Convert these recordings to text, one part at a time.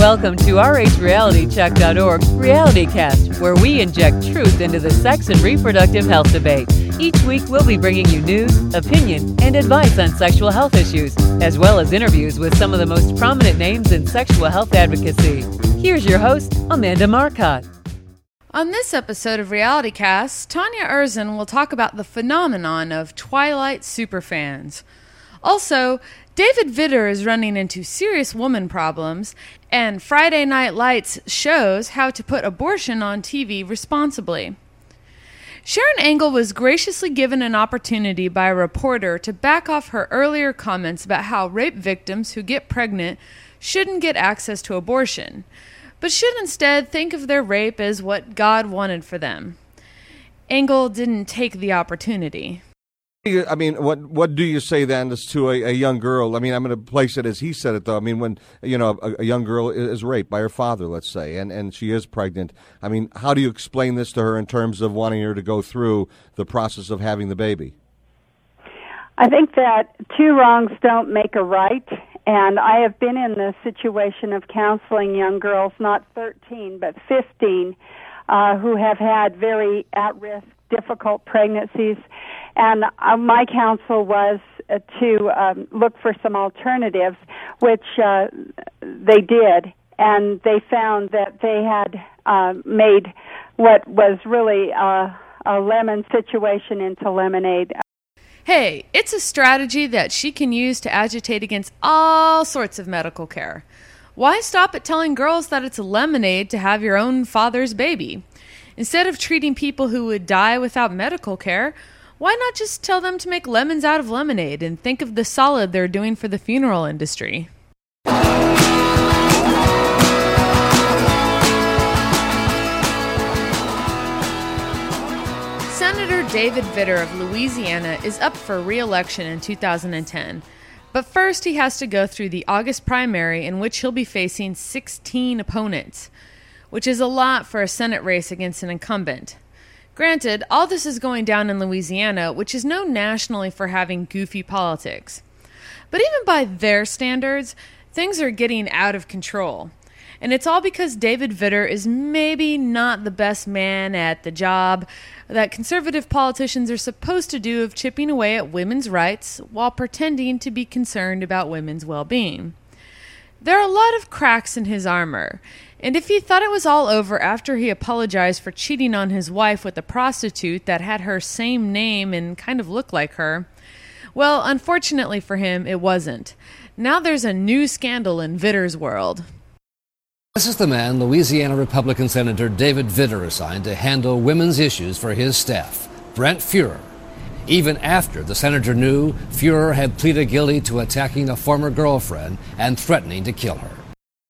Welcome to RHRealityCheck.org RealityCast, where we inject truth into the sex and reproductive health debate. Each week, we'll be bringing you news, opinion, and advice on sexual health issues, as well as interviews with some of the most prominent names in sexual health advocacy. Here's your host, Amanda Marcotte. On this episode of RealityCast, Tanya Erzin will talk about the phenomenon of Twilight superfans. Also, David Vitter is running into serious woman problems, and Friday Night Lights shows how to put abortion on TV responsibly. Sharon Angle was graciously given an opportunity by a reporter to back off her earlier comments about how rape victims who get pregnant shouldn't get access to abortion, but should instead think of their rape as what God wanted for them. Angle didn't take the opportunity. I mean, what do you say then as to a young girl? I mean, I'm going to place it as he said it, though. I mean, when, a young girl is raped by her father, let's say, and she is pregnant, I mean, how do you explain this to her in terms of wanting her to go through the process of having the baby? I think that two wrongs don't make a right, and I have been in the situation of counseling young girls, not 13, but 15, who have had very at-risk, difficult pregnancies. And my counsel was to look for some alternatives, which they did. And they found that they had made what was really a lemon situation into lemonade. Hey, it's a strategy that she can use to agitate against all sorts of medical care. Why stop at telling girls that it's lemonade to have your own father's baby? Instead of treating people who would die without medical care, why not just tell them to make lemons out of lemonade and think of the solid they're doing for the funeral industry? Senator David Vitter of Louisiana is up for re-election in 2010. But first he has to go through the August primary in which he'll be facing 16 opponents, which is a lot for a Senate race against an incumbent. Granted, all this is going down in Louisiana, which is known nationally for having goofy politics. But even by their standards, things are getting out of control. And it's all because David Vitter is maybe not the best man at the job that conservative politicians are supposed to do of chipping away at women's rights while pretending to be concerned about women's well-being. There are a lot of cracks in his armor, and if he thought it was all over after he apologized for cheating on his wife with a prostitute that had her same name and kind of looked like her, well, unfortunately for him, it wasn't. Now there's a new scandal in Vitter's world. This is the man Louisiana Republican Senator David Vitter assigned to handle women's issues for his staff, Brent Furrer. Even after the senator knew Furrer had pleaded guilty to attacking a former girlfriend and threatening to kill her.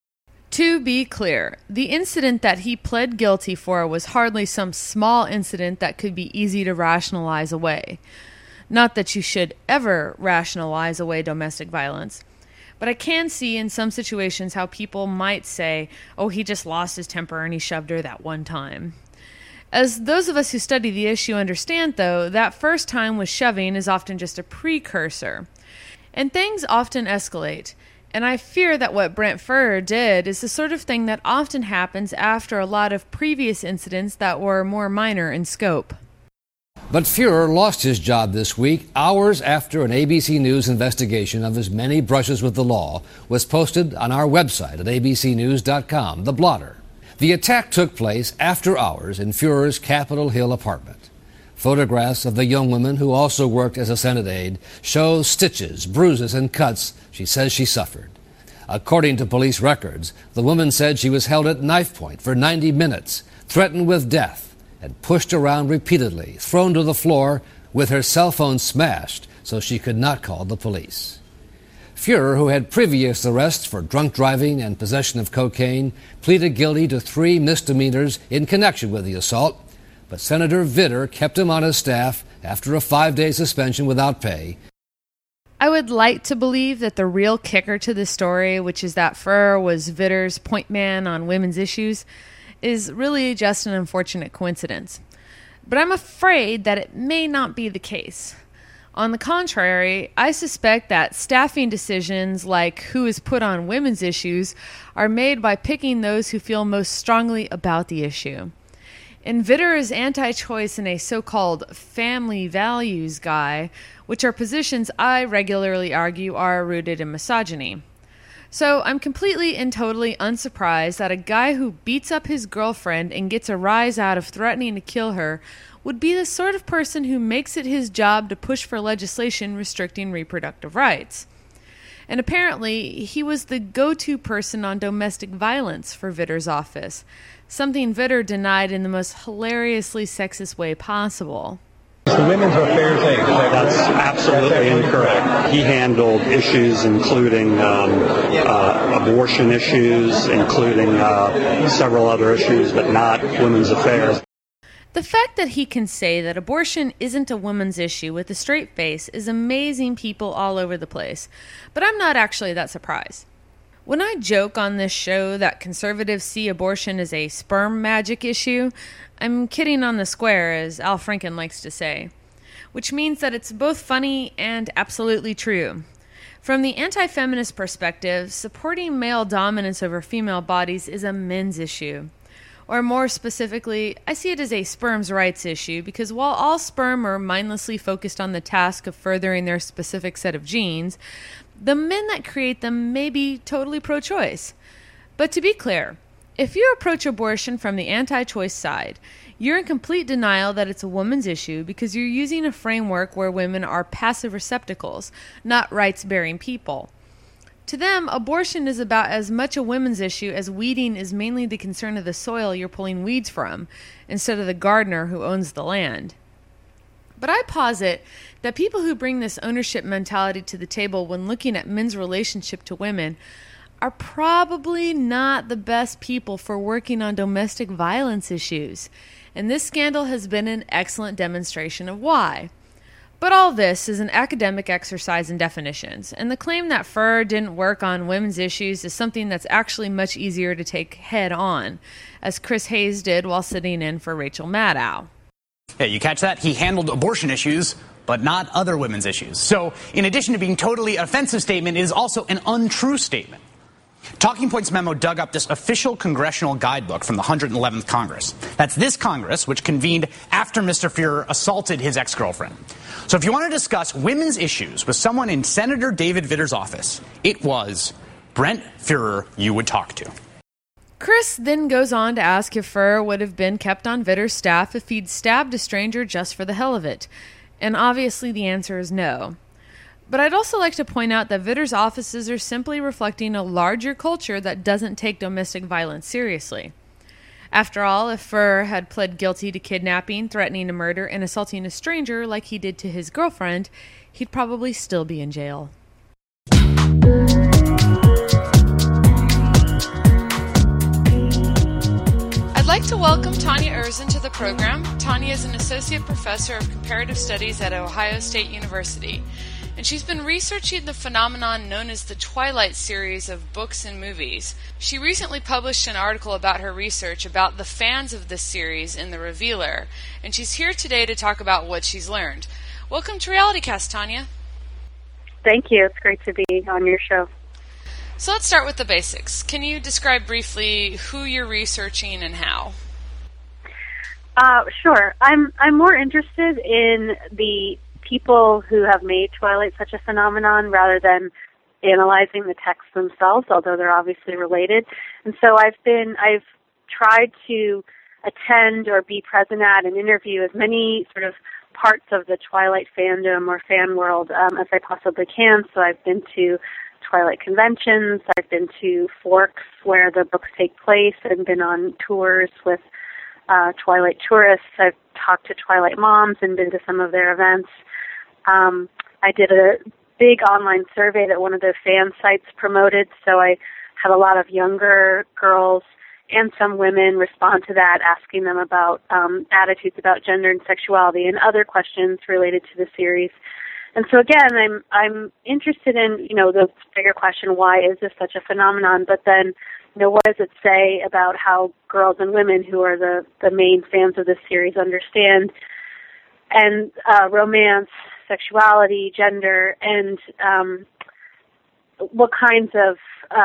To be clear, the incident that he pled guilty for was hardly some small incident that could be easy to rationalize away. Not that you should ever rationalize away domestic violence, but I can see in some situations how people might say, oh, he just lost his temper and he shoved her that one time. As those of us who study the issue understand, though, that first time with shoving is often just a precursor. And things often escalate. And I fear that what Brent Furrer did is the sort of thing that often happens after a lot of previous incidents that were more minor in scope. But Furrer lost his job this week, hours after an ABC News investigation of his many brushes with the law was posted on our website at abcnews.com, The Blotter. The attack took place after hours in Furrer's Capitol Hill apartment. Photographs of the young woman, who also worked as a Senate aide, show stitches, bruises, and cuts she says she suffered. According to police records, the woman said she was held at knife point for 90 minutes, threatened with death, and pushed around repeatedly, thrown to the floor with her cell phone smashed so she could not call the police. Furrer, who had previous arrests for drunk driving and possession of cocaine, pleaded guilty to 3 misdemeanors in connection with the assault, but Senator Vitter kept him on his staff after a 5-day suspension without pay. I would like to believe that the real kicker to this story, which is that Furrer was Vitter's point man on women's issues, is really just an unfortunate coincidence. But I'm afraid that it may not be the case. On the contrary, I suspect that staffing decisions like who is put on women's issues are made by picking those who feel most strongly about the issue. And Vitter is anti-choice and a so-called family values guy, which are positions I regularly argue are rooted in misogyny. So I'm completely and totally unsurprised that a guy who beats up his girlfriend and gets a rise out of threatening to kill her would be the sort of person who makes it his job to push for legislation restricting reproductive rights. And apparently, he was the go-to person on domestic violence for Vitter's office, something Vitter denied in the most hilariously sexist way possible. The women's affairs thing. That's absolutely incorrect. He handled issues including abortion issues, including several other issues, but not women's affairs. The fact that he can say that abortion isn't a woman's issue with a straight face is amazing people all over the place, but I'm not actually that surprised. When I joke on this show that conservatives see abortion as a sperm magic issue, I'm kidding on the square, as Al Franken likes to say, which means that it's both funny and absolutely true. From the anti-feminist perspective, supporting male dominance over female bodies is a men's issue. Or more specifically, I see it as a sperm's rights issue because while all sperm are mindlessly focused on the task of furthering their specific set of genes, the men that create them may be totally pro-choice. But to be clear, if you approach abortion from the anti-choice side, you're in complete denial that it's a woman's issue because you're using a framework where women are passive receptacles, not rights-bearing people. To them, abortion is about as much a women's issue as weeding is mainly the concern of the soil you're pulling weeds from, instead of the gardener who owns the land. But I posit that people who bring this ownership mentality to the table when looking at men's relationship to women are probably not the best people for working on domestic violence issues, and this scandal has been an excellent demonstration of why. But all this is an academic exercise in definitions, and the claim that Furr didn't work on women's issues is something that's actually much easier to take head on, as Chris Hayes did while sitting in for Rachel Maddow. Yeah, you catch that? He handled abortion issues, but not other women's issues. So, in addition to being totally offensive statement, it is also an untrue statement. Talking Points memo dug up this official congressional guidebook from the 111th Congress. That's this Congress, which convened after Mr. Furr assaulted his ex-girlfriend. So if you want to discuss women's issues with someone in Senator David Vitter's office, it was Brent Furr you would talk to. Chris then goes on to ask if Furr would have been kept on Vitter's staff if he'd stabbed a stranger just for the hell of it. And obviously the answer is no. But I'd also like to point out that Vitter's offices are simply reflecting a larger culture that doesn't take domestic violence seriously. After all, if Furr had pled guilty to kidnapping, threatening to murder, and assaulting a stranger like he did to his girlfriend, he'd probably still be in jail. I'd like to welcome Tanya Erzin to the program. Tanya is an associate professor of comparative studies at Ohio State University, and she's been researching the phenomenon known as the Twilight series of books and movies. She recently published an article about her research about the fans of this series in The Revealer, and she's here today to talk about what she's learned. Welcome to RealityCast, Tanya. Thank you. It's great to be on your show. So let's start with the basics. Can you describe briefly who you're researching and how? Sure. I'm more interested in the people who have made Twilight such a phenomenon rather than analyzing the texts themselves, although they're obviously related. And so I've tried to attend or be present at and interview as many sort of parts of the Twilight fandom or fan world as I possibly can. So I've been to Twilight conventions, I've been to Forks where the books take place, I've been on tours with Twilight tourists, I've talked to Twilight moms and been to some of their events. I did a big online survey that one of the fan sites promoted, so I had a lot of younger girls and some women respond to that, asking them about attitudes about gender and sexuality and other questions related to the series. And so again, I'm interested in, the bigger question, why is this such a phenomenon? But then, what does it say about how girls and women who are the main fans of this series understand and romance, sexuality, gender, and what kinds of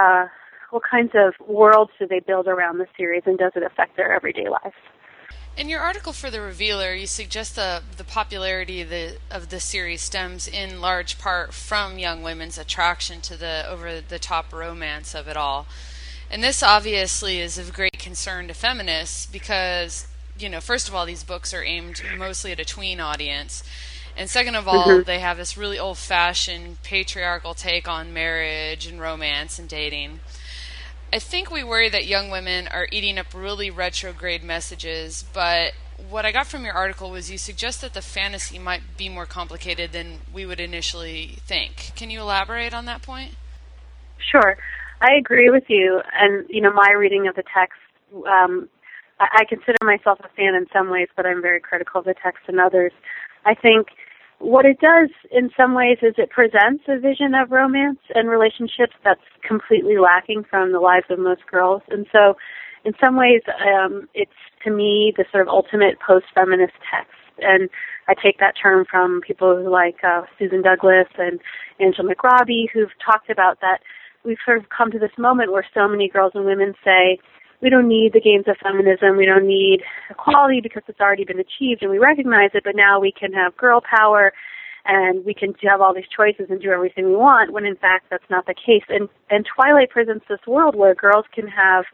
worlds do they build around the series, and does it affect their everyday lives? In your article for The Revealer, you suggest the popularity of the series stems in large part from young women's attraction to the over-the-top romance of it all. And this obviously is of great concern to feminists because, first of all, these books are aimed mostly at a tween audience. And second of all, they have this really old-fashioned patriarchal take on marriage and romance and dating. I think we worry that young women are eating up really retrograde messages, but what I got from your article was you suggest that the fantasy might be more complicated than we would initially think. Can you elaborate on that point? Sure. I agree with you. And, my reading of the text, I consider myself a fan in some ways, but I'm very critical of the text in others. I think what it does in some ways is it presents a vision of romance and relationships that's completely lacking from the lives of most girls. And so in some ways, it's, to me, the sort of ultimate post-feminist text. And I take that term from people like Susan Douglas and Angela McRobbie, who've talked about that we've sort of come to this moment where so many girls and women say, we don't need the games of feminism, we don't need equality because it's already been achieved and we recognize it, but now we can have girl power and we can have all these choices and do everything we want, when in fact that's not the case. And Twilight presents this world where girls can have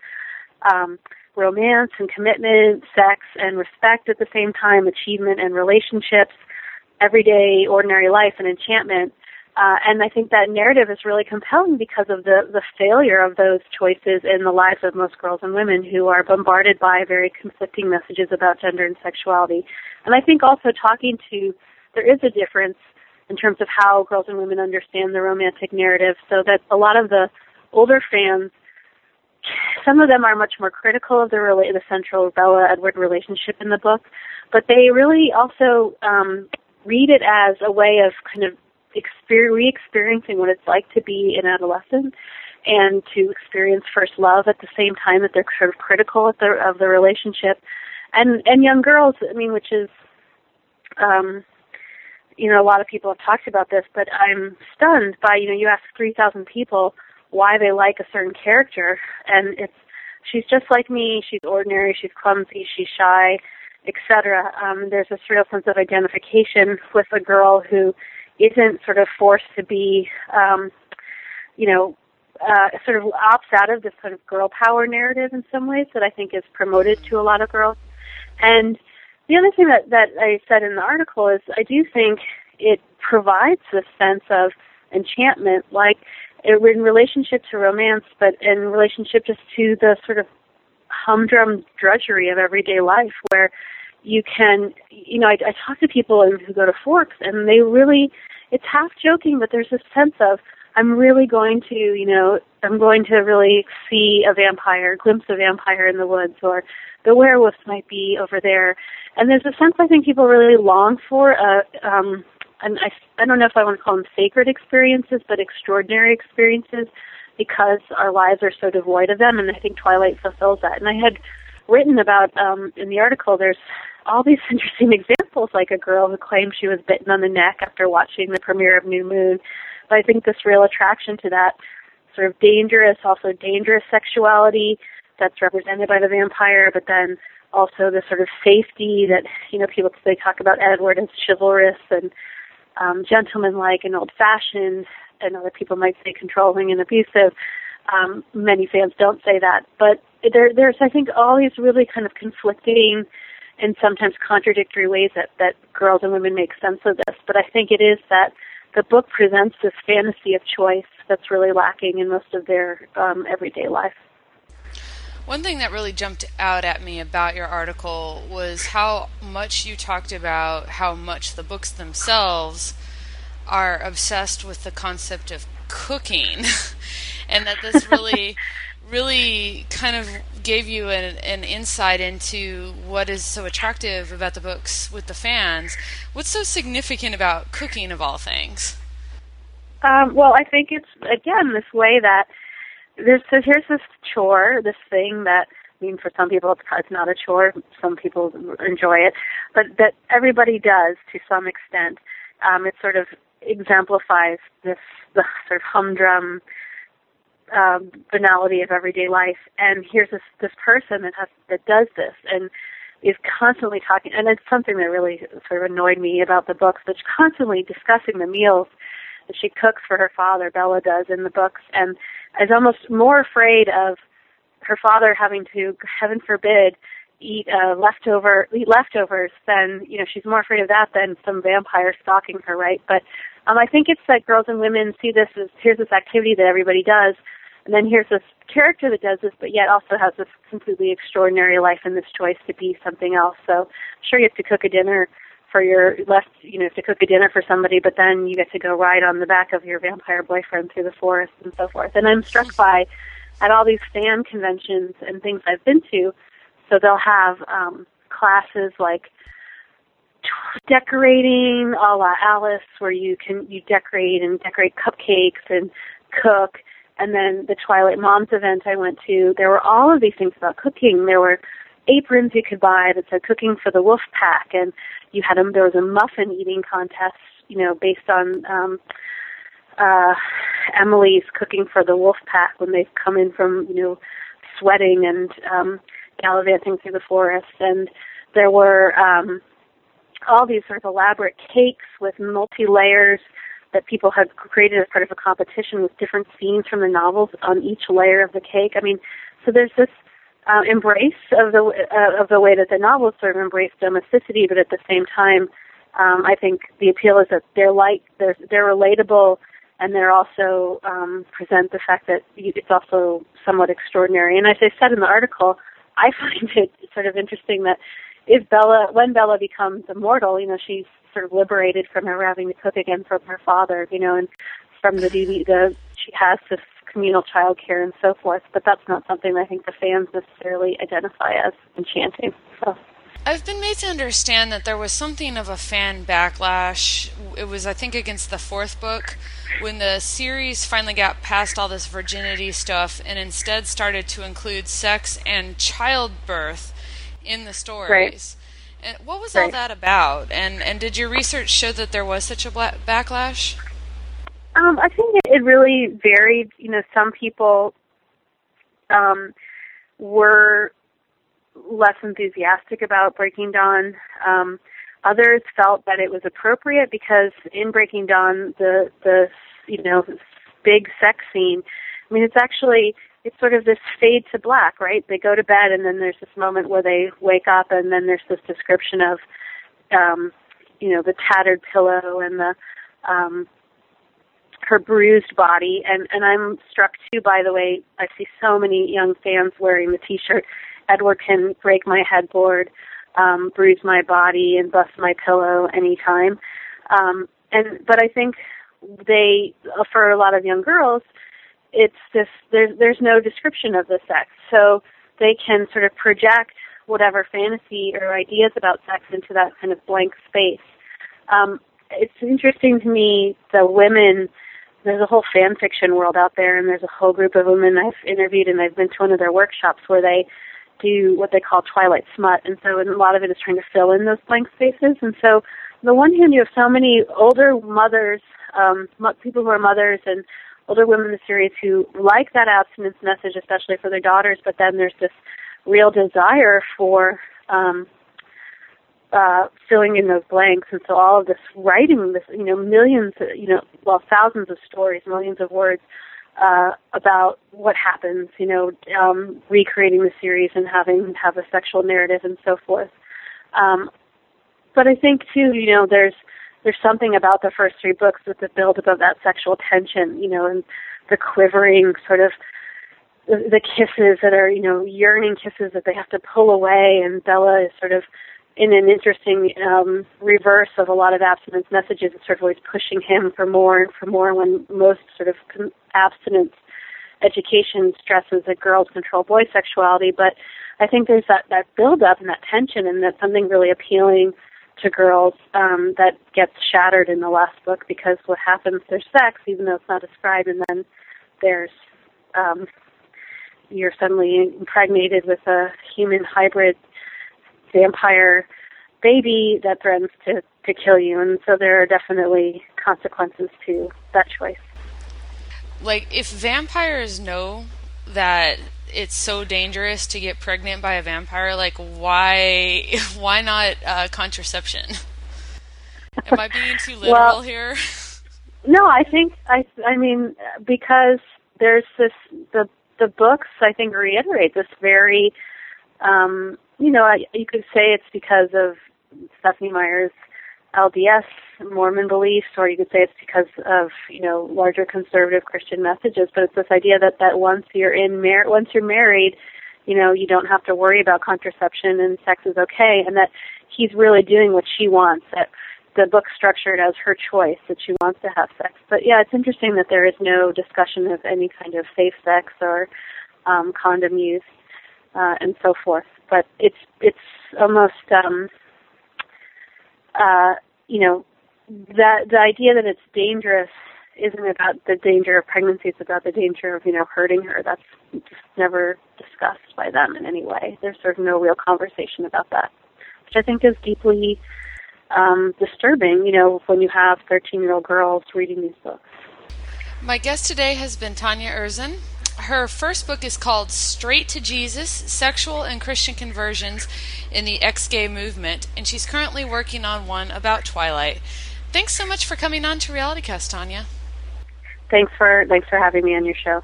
romance and commitment, sex and respect at the same time, achievement and relationships, everyday, ordinary life and enchantment. And I think that narrative is really compelling because of the failure of those choices in the lives of most girls and women who are bombarded by very conflicting messages about gender and sexuality. And I think also there is a difference in terms of how girls and women understand the romantic narrative, so that a lot of the older fans, some of them are much more critical of the central Bella-Edward relationship in the book, but they really also read it as a way of kind of re-experiencing what it's like to be an adolescent and to experience first love at the same time that they're sort of critical of the relationship. And young girls, which is, a lot of people have talked about this, but I'm stunned by, you ask 3,000 people why they like a certain character, and she's just like me, she's ordinary, she's clumsy, she's shy, etc. There's this real sense of identification with a girl who isn't sort of forced to be, sort of opts out of this sort of girl power narrative in some ways that I think is promoted to a lot of girls. And the other thing that I said in the article is I do think it provides this sense of enchantment, like in relationship to romance, but in relationship just to the sort of humdrum drudgery of everyday life where you can, I talk to people who go to Forks and they really, it's half joking, but there's this sense of, I'm really going to, really see a vampire, glimpse a vampire in the woods, or the werewolves might be over there. And there's a sense I think people really long for, and I don't know if I want to call them sacred experiences, but extraordinary experiences, because our lives are so devoid of them, and I think Twilight fulfills that. And I had written about, in the article, there's all these interesting examples, like a girl who claimed she was bitten on the neck after watching the premiere of New Moon. But I think this real attraction to that sort of dangerous sexuality that's represented by the vampire, but then also the sort of safety that, people, they talk about Edward as chivalrous and gentlemanlike and old-fashioned, and other people might say controlling and abusive. Many fans don't say that. But there's, I think, all these really kind of conflicting and sometimes contradictory ways that girls and women make sense of this. But I think it is that the book presents this fantasy of choice that's really lacking in most of their everyday life. One thing that really jumped out at me about your article was how much you talked about how much the books themselves are obsessed with the concept of cooking, and that this really kind of gave you an insight into what is so attractive about the books with the fans. What's so significant about cooking, of all things? Well, I think it's, again, this way that here's this chore, this thing that, for some people it's not a chore, some people enjoy it, but that everybody does to some extent. It sort of exemplifies the sort of humdrum banality of everyday life. And here's this person that does this and is constantly talking, and it's something that really sort of annoyed me about the books, but she's constantly discussing the meals that she cooks for her father, Bella does, in the books, and is almost more afraid of her father having to, heaven forbid, eat leftovers than, she's more afraid of that than some vampire stalking her, right? But I think it's that girls and women see this as, here's this activity that everybody does, and then here's this character that does this, but yet also has this completely extraordinary life and this choice to be something else. So sure, you have to cook a dinner for for somebody, but then you get to go ride on the back of your vampire boyfriend through the forest and so forth. And I'm struck by, at all these fan conventions and things I've been to, so they'll have classes like decorating a la Alice, where you decorate cupcakes and cook. And then the Twilight Moms event I went to, there were all of these things about cooking. There were aprons you could buy that said "Cooking for the Wolf Pack," and there was a muffin eating contest, based on Emily's Cooking for the Wolf Pack when they've come in from, sweating and gallivanting through the forest. And there were all these sort of elaborate cakes with multi-layers that people had created as part of a competition with different scenes from the novels on each layer of the cake. I mean, so there's this embrace of the way that the novels sort of embrace domesticity, but at the same time, I think the appeal is that they're relatable, and they're also present the fact that it's also somewhat extraordinary. And as I said in the article, I find it sort of interesting that when Bella becomes immortal, she's sort of liberated from her having to cook again from her father, and from the duty she has to communal child care and so forth. But that's not something I think the fans necessarily identify as enchanting. So. I've been made to understand that there was something of a fan backlash. It was, I think, against the fourth book, when the series finally got past all this virginity stuff and instead started to include sex and childbirth in the stories. Right. And what was all that about? And did your research show that there was such a backlash? I think it really varied. Some people were less enthusiastic about Breaking Dawn. Others felt that it was appropriate because in Breaking Dawn, the big sex scene, I mean, it's sort of this fade to black, right? They go to bed, and then there's this moment where they wake up, and then there's this description of, the tattered pillow and the her bruised body. And I'm struck, too, by the way, I see so many young fans wearing the T-shirt, "Edward can break my headboard, bruise my body, and bust my pillow anytime." But I think for a lot of young girls, it's just there's no description of the sex, so they can sort of project whatever fantasy or ideas about sex into that kind of blank space. It's interesting to me, the women, there's a whole fan fiction world out there, and there's a whole group of women I've interviewed, and I've been to one of their workshops where they do what they call Twilight smut, and so a lot of it is trying to fill in those blank spaces. And so on the one hand, you have so many older mothers, people who are mothers and older women in the series who like that abstinence message, especially for their daughters, but then there's this real desire for filling in those blanks. And so all of this writing, this, millions, thousands of stories, millions of words about what happens, recreating the series and have a sexual narrative and so forth. But I think, too, there's something about the first three books with the build-up of that sexual tension, and the quivering sort of the kisses that are, yearning kisses that they have to pull away, and Bella is sort of in an interesting reverse of a lot of abstinence messages. It's sort of always pushing him for more and for more, when most sort of abstinence education stresses that girls control boy sexuality. But I think there's that build-up and that tension, and that's something really appealing to girls that gets shattered in the last book, because what happens, there's sex, even though it's not described, and then there's you're suddenly impregnated with a human hybrid vampire baby that threatens to to kill you. And so there are definitely consequences to that choice. Like, if vampires know that it's so dangerous to get pregnant by a vampire, like, why not contraception? Am I being too literal here? No, I mean, because there's this, the books, I think, reiterate this very, you could say it's because of Stephenie Meyer's LDS Mormon beliefs, or you could say it's because of, larger conservative Christian messages, but it's this idea that once you're married, you don't have to worry about contraception and sex is okay, and that he's really doing what she wants, that the book's structured as her choice, that she wants to have sex. But yeah, it's interesting that there is no discussion of any kind of safe sex or condom use and so forth. But it's almost the idea that it's dangerous isn't about the danger of pregnancy, it's about the danger of, hurting her. That's just never discussed by them in any way. There's sort of no real conversation about that, which I think is deeply disturbing, when you have 13-year-old girls reading these books. My guest today has been Tanya Erzin. Her first book is called Straight to Jesus, Sexual and Christian Conversions in the Ex-Gay Movement, and she's currently working on one about Twilight. Thanks so much for coming on to RealityCast, Tanya. Thanks for having me on your show.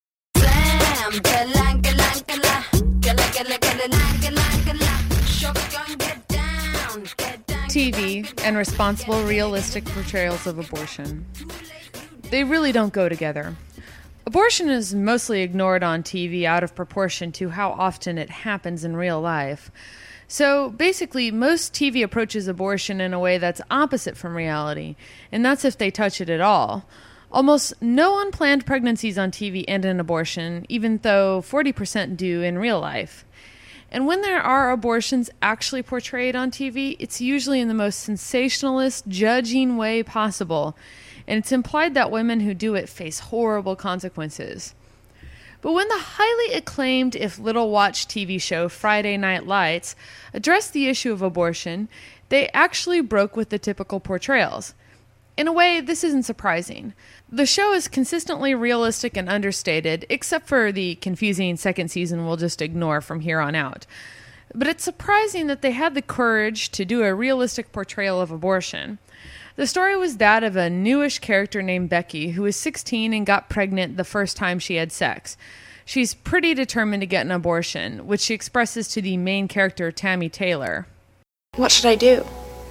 TV and responsible, realistic portrayals of abortion. They really don't go together. Abortion is mostly ignored on TV out of proportion to how often it happens in real life. So basically, most TV approaches abortion in a way that's opposite from reality, and that's if they touch it at all. Almost no unplanned pregnancies on TV end in abortion, even though 40% do in real life. And when there are abortions actually portrayed on TV, it's usually in the most sensationalist, judging way possible. And it's implied that women who do it face horrible consequences. But when the highly acclaimed, if little-watched TV show Friday Night Lights addressed the issue of abortion, they actually broke with the typical portrayals. In a way, this isn't surprising. The show is consistently realistic and understated, except for the confusing second season we'll just ignore from here on out. But it's surprising that they had the courage to do a realistic portrayal of abortion. The story was that of a newish character named Becky, who was 16 and got pregnant the first time she had sex. She's pretty determined to get an abortion, which she expresses to the main character, Tammy Taylor. What should I do?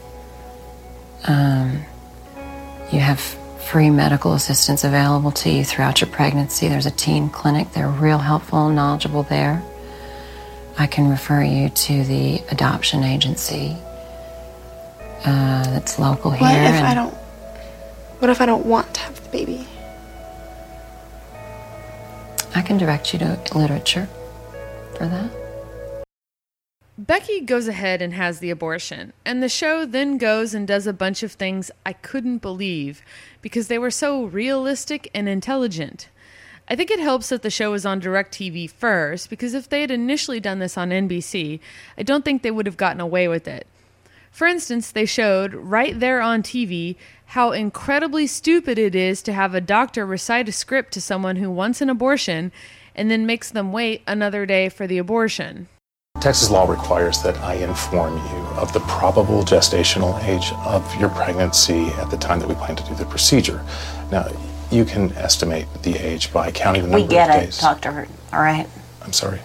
You have free medical assistance available to you throughout your pregnancy. There's a teen clinic. They're real helpful and knowledgeable there. I can refer you to the adoption agency that's local here. What if I don't want to have the baby? I can direct you to literature for that. Becky goes ahead and has the abortion, and the show then goes and does a bunch of things I couldn't believe because they were so realistic and intelligent. I think it helps that the show was on DirecTV first, because if they had initially done this on NBC, I don't think they would have gotten away with it. For instance, they showed right there on TV how incredibly stupid it is to have a doctor recite a script to someone who wants an abortion and then makes them wait another day for the abortion. Texas law requires that I inform you of the probable gestational age of your pregnancy at the time that we plan to do the procedure. Now, you can estimate the age by counting the number of days. We get it, Dr. Hurt, all right? I'm sorry.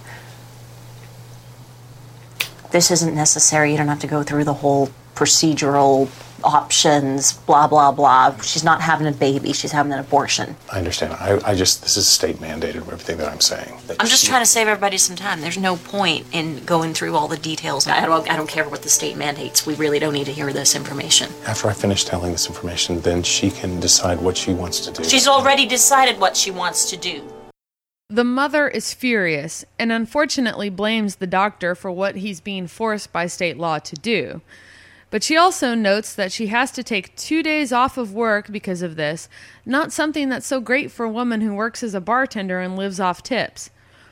This isn't necessary. You don't have to go through the whole procedural options, blah, blah, blah. She's not having a baby. She's having an abortion. I understand. This is state mandated, everything that I'm saying. I'm just trying to save everybody some time. There's no point in going through all the details. I don't care what the state mandates. We really don't need to hear this information. After I finish telling this information, then she can decide what she wants to do. She's already decided what she wants to do. The mother is furious and unfortunately blames the doctor for what he's being forced by state law to do. But she also notes that she has to take 2 days off of work because of this, not something that's so great for a woman who works as a bartender and lives off tips.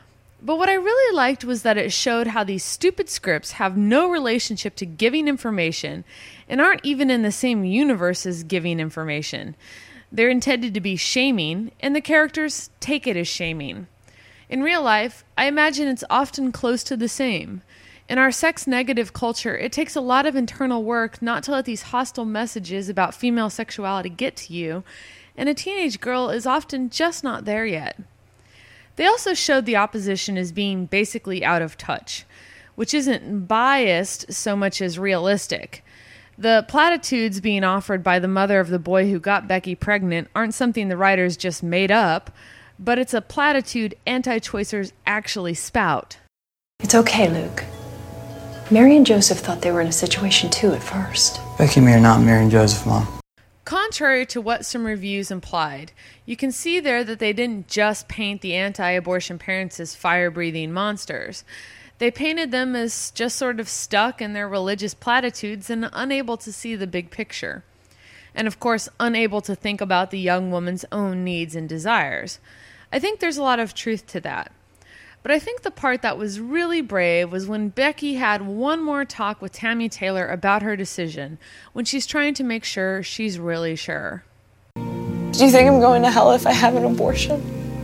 But what I really liked was that it showed how these stupid scripts have no relationship to giving information and aren't even in the same universe as giving information. They're intended to be shaming, and the characters take it as shaming. In real life, I imagine it's often close to the same. In our sex-negative culture, it takes a lot of internal work not to let these hostile messages about female sexuality get to you, and a teenage girl is often just not there yet. They also showed the opposition as being basically out of touch, which isn't biased so much as realistic. The platitudes being offered by the mother of the boy who got Becky pregnant aren't something the writers just made up, but it's a platitude anti-choicers actually spout. It's okay, Luke. Mary and Joseph thought they were in a situation too at first. Becky and me are not Mary and Joseph, Mom. Contrary to what some reviews implied, you can see there that they didn't just paint the anti-abortion parents as fire-breathing monsters. They painted them as just sort of stuck in their religious platitudes and unable to see the big picture. And of course, unable to think about the young woman's own needs and desires. I think there's a lot of truth to that. But I think the part that was really brave was when Becky had one more talk with Tammy Taylor about her decision, when she's trying to make sure she's really sure. Do you think I'm going to hell if I have an abortion?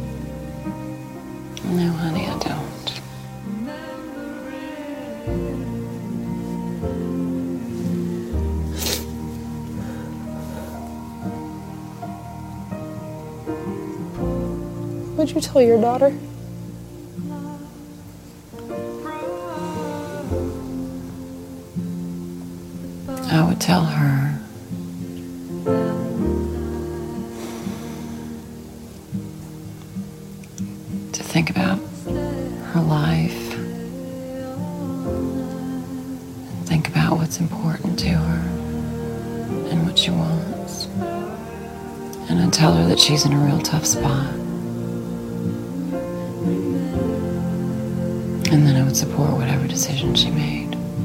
No, honey, I don't. What'd you tell your daughter? I would tell her to think about her life, and think about what's important to her and what she wants. And I'd tell her that she's in a real tough spot. And then I would support whatever decision she made.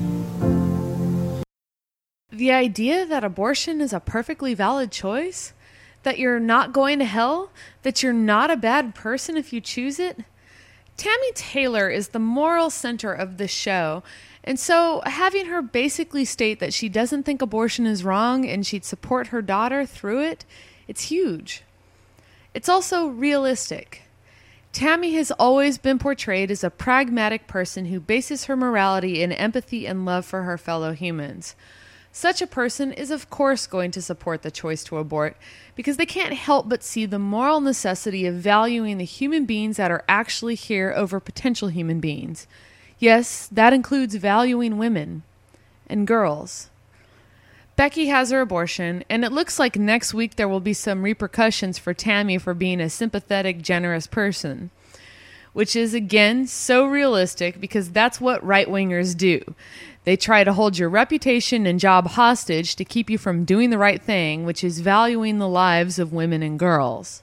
The idea that abortion is a perfectly valid choice, that you're not going to hell, that you're not a bad person if you choose it. Tammy Taylor is the moral center of the show, and so having her basically state that she doesn't think abortion is wrong and she'd support her daughter through it, it's huge. It's also realistic. Tammy has always been portrayed as a pragmatic person who bases her morality in empathy and love for her fellow humans. Such a person is of course going to support the choice to abort because they can't help but see the moral necessity of valuing the human beings that are actually here over potential human beings. Yes, that includes valuing women and girls. Becky has her abortion, and it looks like next week there will be some repercussions for Tammy for being a sympathetic, generous person. Which is, again, so realistic because that's what right-wingers do. They try to hold your reputation and job hostage to keep you from doing the right thing, which is valuing the lives of women and girls.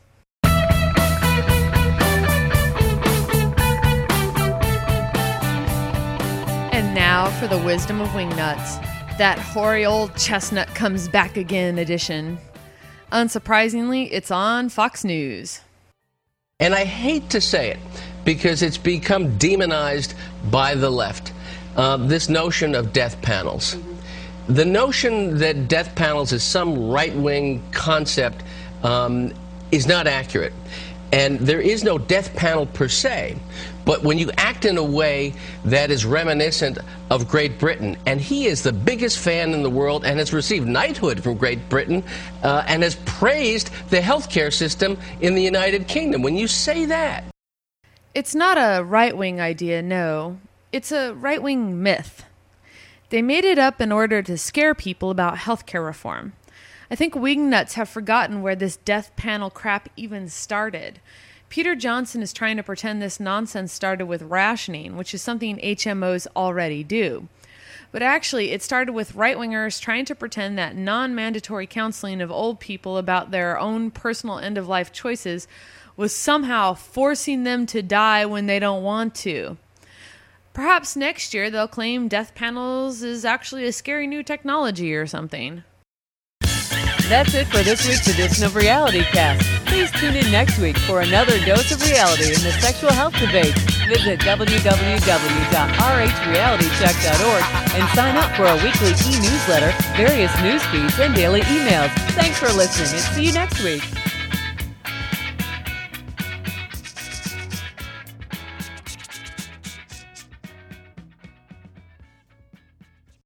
And now for the Wisdom of Wingnuts. That hoary old chestnut comes back again edition. Unsurprisingly, it's on Fox News. And I hate to say it, because it's become demonized by the left. This notion of death panels. The notion that death panels is some right-wing concept is not accurate. And there is no death panel per se. But when you act in a way that is reminiscent of Great Britain, and he is the biggest fan in the world and has received knighthood from Great Britain and has praised the healthcare system in the United Kingdom. When you say that... It's not a right-wing idea, no. It's a right-wing myth. They made it up in order to scare people about healthcare reform. I think wingnuts have forgotten where this death panel crap even started. Peter Johnson is trying to pretend this nonsense started with rationing, which is something HMOs already do. But actually, it started with right-wingers trying to pretend that non-mandatory counseling of old people about their own personal end-of-life choices was somehow forcing them to die when they don't want to. Perhaps next year they'll claim death panels is actually a scary new technology or something. That's it for this week's edition of Reality Cast. Please tune in next week for another dose of reality in the sexual health debate. Visit www.rhrealitycheck.org and sign up for a weekly e-newsletter, various news feeds, and daily emails. Thanks for listening and see you next week.